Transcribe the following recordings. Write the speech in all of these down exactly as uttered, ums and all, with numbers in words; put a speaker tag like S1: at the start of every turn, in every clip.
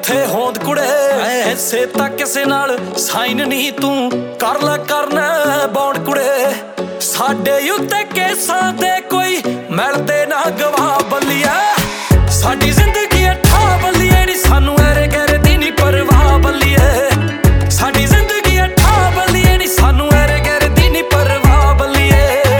S1: ਕਿੱਥੇ ਹੋਂਦ ਕੁੜੇ ਐਸੇ ਤਾਂ ਕਿਸੇ ਨਾਲ ਸਾਈਨ ਨਹੀਂ ਤੂੰ ਕਰ ਲੈ ਕਰਨਾ ਬੌਂਡ ਕੁੜੇ ਸਾਡੇ ਉੱਤੇ ਕੇਸਾਂ ਦੇ ਕੋਈ ਮਿਲਦੇ ਨਾ ਗਵਾਹ ਬੱਲੀਆ ਸਾਡੀ ਜ਼ਿੰਦਗੀ ਅੱਠਾ ਬੱਲੀਏ ਨੀ ਸਾਨੂੰ ਐਰੇ ਗੈਰੇ ਦੀ ਨੀ ਪਰਵਾਹ ਬੱਲੀਏ ਸਾਡੀ ਜ਼ਿੰਦਗੀ ਅੱਠਾ ਬੱਲੀਏ ਨੀ ਸਾਨੂੰ ਐਰੇ ਗੈਰੇ ਦੀ ਨੀ ਪਰਵਾਹ ਬੱਲੀਏ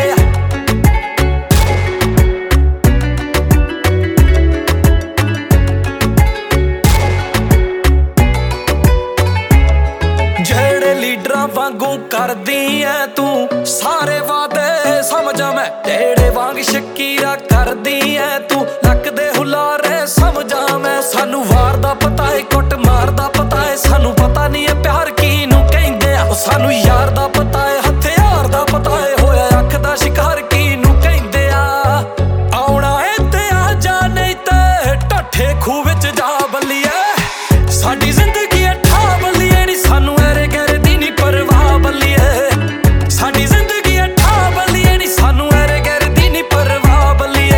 S1: ਜਿਹੜੇ ਲੀਡਰਾਂ ਵਾਂਗੂ ਕਰਦੀ ਐ ਤੂੰ ਸਾਰੇ ਵਾਅਦੇ ਸਮਝਾਂ ਮੈਂ ਤੇਰੇ ਵਾਂਗ ਸ਼ਕੀਰਾ ਕਰਦੀ ਐ ਤੂੰ ਲੱਕ ਦੇ ਹੁਲਾਰੇ ਸਮਝਾਂ ਮੈਂ ਸਾਨੂੰ ਵਾਰ ਦਾ ਪਤਾ ਏ ਕੁੱਟ ਮਾਰ ਦਾ ਪਤਾ ਏ ਸਾਨੂੰ ਪਤਾ ਨਹੀਂ ਏ ਪਿਆਰ ਕਿਹਨੂੰ ਕਹਿੰਦੇ ਆ ਸਾਨੂੰ ਯਾਰ ਦਾ ਪਤਾ ਏ ਹਥਿਆਰ ਦਾ ਪਤਾ ਏ ਹੋਇਆ ਅੱਖ ਦਾ ਸ਼ਿਕਾਰ ਕਿਹਨੂੰ ਕਹਿੰਦੇ ਆ ਆਉਣਾ ਏ ਤੇ ਆ ਜਾ ਨਹੀਂ ਤੇ ਢੱਠੇ ਖੂਹ ਵਿੱਚ ਜਾ ਬੱਲੀਏ ਸਾਡੀ ਜ਼ਿੰਦਗੀ ਅੱਠਾ ਬੱਲੀਏ ਨੀ ਸਾਨੂੰ ਐਰੇ ਗੈਰੇ ਦੀ ਨੀ ਪਰਵਾਹ ਬੱਲੀਏ ਸਾਡੀ ਜ਼ਿੰਦਗੀ ਅੱਠਾ ਬੱਲੀਏ ਨੀ ਸਾਨੂੰ ਐਰੇ ਗੈਰੇ ਦੀ ਨੀ ਪਰਵਾਹ ਬੱਲੀਏ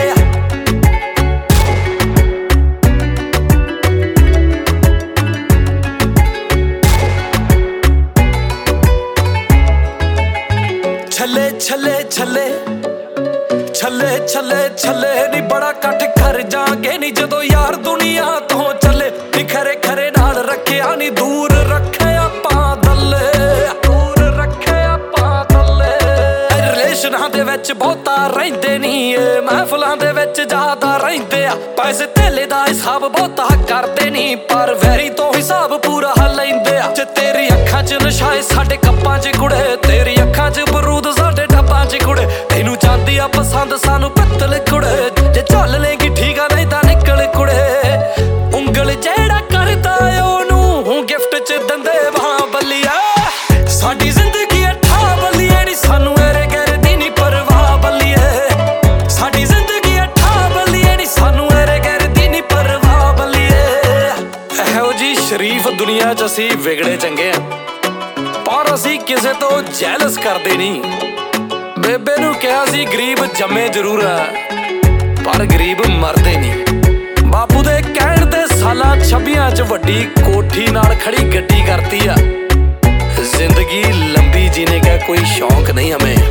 S1: ਛੱਲੇ ਛੱਲੇ ਛੱਲੇ ਛੱਲੇ ਛੱਲੇ ਛੱਲੇ ਨੀ ਬੜਾ ਇਕੱਠ ਕਰ ਜਾਗੇ ਨੀ ਜਦੋਂ ਯਾਰ ਦੁਨੀਆ ਤੋਂ ਚੱਲੇ ਨੀ ਖਰੇ ਖਰੇ ਨਾਲ ਰੱਖਿਆ ਨੀ ਦੂਰ ਰੱਖੇ ਆਪਾਂ ਦੱਲੇ ਦੂਰ ਰੱਖੇ ਆਪਾਂ ਦੱਲੇ ਰਿਲੇਸ਼ਨਾਂ ਦੇ ਵਿੱਚ ਬਹੁਤਾ ਰਹਿੰਦੇ ਨੀ ਏ ਮਹਿਫਲਾਂ ਦੇ ਵਿੱਚ ਜ਼ਿਆਦਾ ਰਹਿੰਦੇ ਆ ਪੈਸੇ ਧੇਲੇ ਦਾ ਹਿਸਾਬ ਬਹੁਤਾ ਕਰਦੇ ਨੀ ਪਰ ਵੈਰੀ ਤੋਂ ਹਿਸਾਬ ਪੂਰਾ ਲੈਂਦੇ ਆ ਜੇ ਤੇਰੀ ਅੱਖਾਂ 'ਚ ਨਸ਼ਾ ਏ ਸਾਡੇ ਕੱਪਾਂ 'ਚ ਕੁੜੇ ਤੇਰੀ ਅੱਖਾਂ 'ਚ ਬਰੂਦ ਸਾਡੇ ਡੱਬਾਂ 'ਚ ਕੁੜੇ ਤੈਨੂੰ ਚਾਂਦੀ ਆ ਪਸੰਦ ਸਾਨੂੰ ਪਿੱਤਲ ਕੁੜੇ ਜੇ ਚੱਲ ਲੇਗੀ ਠੀਕ ਆ ਨਹੀਂ ਤਾਂ ਨਿਕਲ ਕੁੜੇ ਉਂਗਲ ਜਿਹੜਾ ਕਰਦਾ ਉਹਨੂੰ ਗਿਫਟ 'ਚ ਦਿੰਦੇ ਵਾਂ ਬੱਲੀਆ ਸਾਡੀ ਜ਼ਿੰਦਗੀ ਅੱਠਾ ਬੱਲੀਏ ਨੀ ਸਾਨੂੰ ਐਰੇ ਗੈਰੇ ਦੀ ਨੀ ਪਰਵਾਹ ਬੱਲੀਏ ਸਾਡੀ ਜ਼ਿੰਦਗੀ ਅੱਠਾ ਬੱਲੀਏ ਨੀ ਸਾਨੂੰ ਐਰੇ ਗੈਰੇ ਦੀ ਨੀ ਪਰਵਾਹ ਬੱਲੀਏ ਇਹੋ ਜੀ ਸ਼ਰੀਫ ਦੁਨੀਆ 'ਚ ਅਸੀਂ ਵਿਗੜੇ ਚੰਗੇ ਆ ਪਰ ਅਸੀਂ ਕਿਸੇ ਤੋਂ ਜੈਲਸ ਕਰਦੇ ਨਹੀਂ ਬੇਬੇ ਨੂੰ ਕਿਹਾ ਸੀ ਗਰੀਬ ਜੰਮੇ ਜ਼ਰੂਰ ਆ ਪਰ ਗਰੀਬ ਮਰਦੇ ਨਹੀਂ ਬਾਪੂ ਦੇ ਕਹਿਣ ਤੇ ਸਾਲਾਂ ਛੱਬੀਆਂ 'ਚ ਵੱਡੀ ਕੋਠੀ ਨਾਲ ਖੜੀ ਗੱਡੀ ਕਰਤੀ ਆ ਜ਼ਿੰਦਗੀ ਲੰਬੀ ਜੀਨੇ ਦਾ ਕੋਈ ਸ਼ੌਂਕ ਨਹੀਂ ਹਮੇ